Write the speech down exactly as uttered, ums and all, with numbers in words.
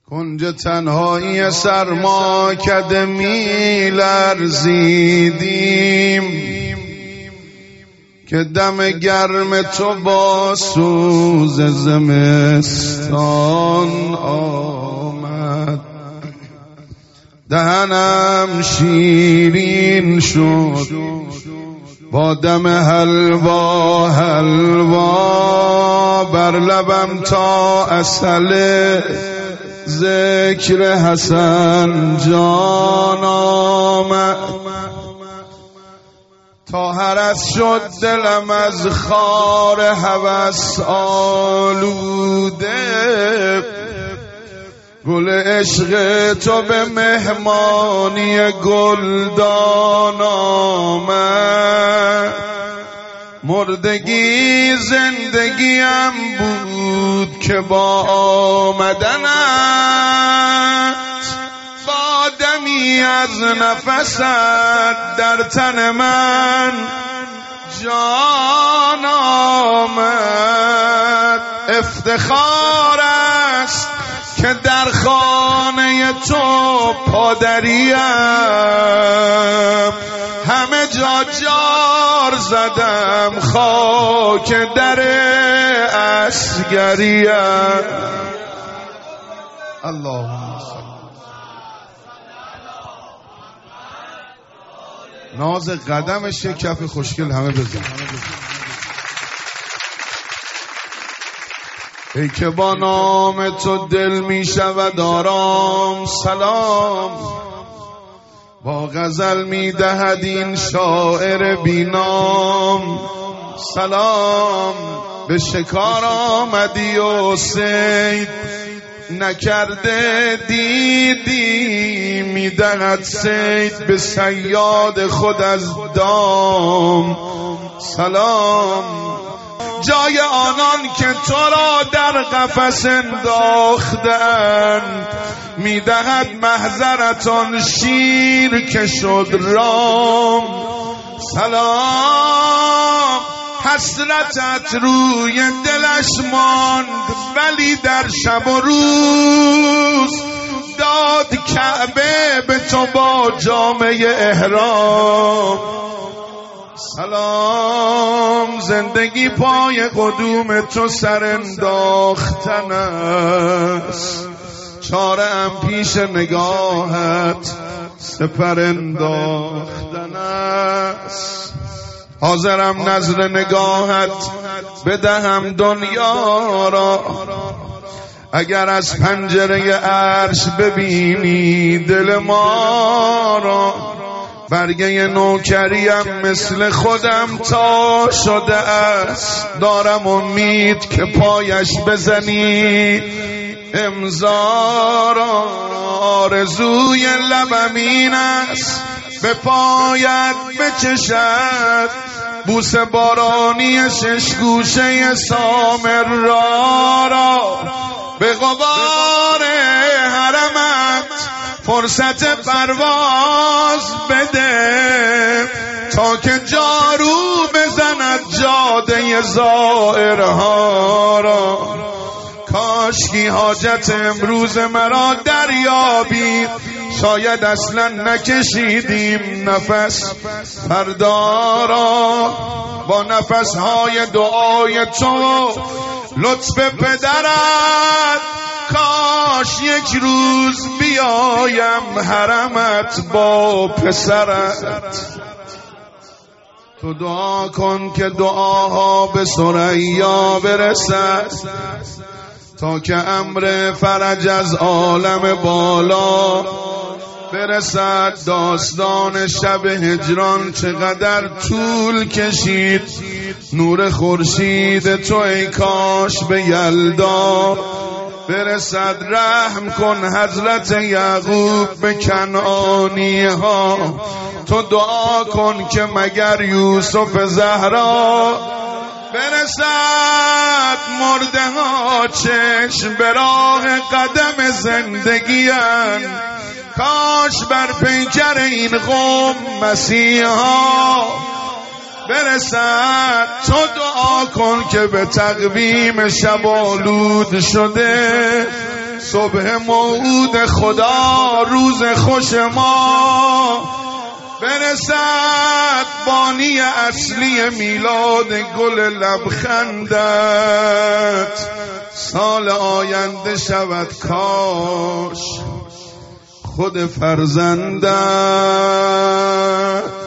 کنج تنهایی سرما کده می لرزیدیم که دم گرم تو با سوز زمستان آمد. دهنم شیرین شد با دم حلوا حلوا، بر لبم تا عسل ذکر حسن جان آمد. تا هرس شد دلم از خار هوس آلوده، گل عشق تو به مهمانی گلدان آمد. مردگی زندگیم بود که با آمدنت با دمی از نفست در تن من جان آمد. افتخار است که در خانه تو پادریم، همه جا جار زدم خاک در اصغریم. اللهم صل. ناز قدمش کف خوشگل همه بزن. ای که با نام تو دل می شود آرام، سلام با غزل می دهد این شاعر بینام. سلام به شکار آمدی و صید نکرده دیدی، می دهد صید به صیاد خود از دام. سلام جای آنان که تو را در قفس انداختند، میدهد محضرتان شیر که شد رام. سلام حسرتت روی دلش ماند، ولی در شب و روز داد کعبه به تو با جامه احرام. سلام زندگی پای قدوم تو سر انداختن است، چاره ام پیش نگاهت سپر انداختن است. حاضرم نظر نگاهت بدهم دنیا را، اگر از پنجره عرش ببینی دل ما را. برگه نوکریم مثل خودم تا شده است، دارم امید که پایش بزنی امضا را. آرزوی لبم این است به پایت بچشد بوس بارانی شش گوشه سامرا را. به غبار حرمت فرصت پرواز بده تا که جارو بزند جاده زائرها را. کاشکی حاجت امروز مرا دریابید، شاید اصلا نکشیدیم نفس فردا را. با نفسهای دعای تو لطف پدرت، کاش یک روز بیایم حرمت با پسرت. تو دعا کن که دعاها به ثریا برسد، تا که امر فرج از عالم بالا برسد. داستان شب هجران چقدر طول کشید، نور خورشید تو ای کاش به یلدا برسد. رحم کن حضرت یعقوب به کنعانی ها، تو دعا کن که مگر یوسف زهرا برسد. مرده ها چشم به راه قدم زندگی‌اند، کاش بر پیکر این قوم مسیحا برسد. تو دعا کن که به تقویم شب آلود شده صبح موعود خدا روز خوش ما برسد بانی اصلی میلاد گل لبخندت سال آینده شود کاش خود فرزندت